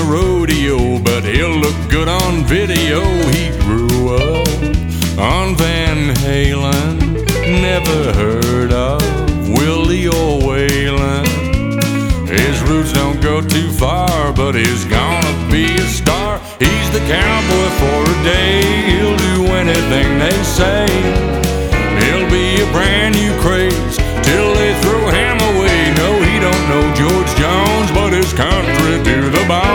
a rodeo, but he'll look good on video. He grew up on Van Halen, never heard of Willie or Waylon. His roots don't go too far, but he's gonna be a star. He's the cowboy for a day, he'll do anything they say. He'll be a brand new craze till they throw him away. No, he don't know George Jones, but his country to the bone.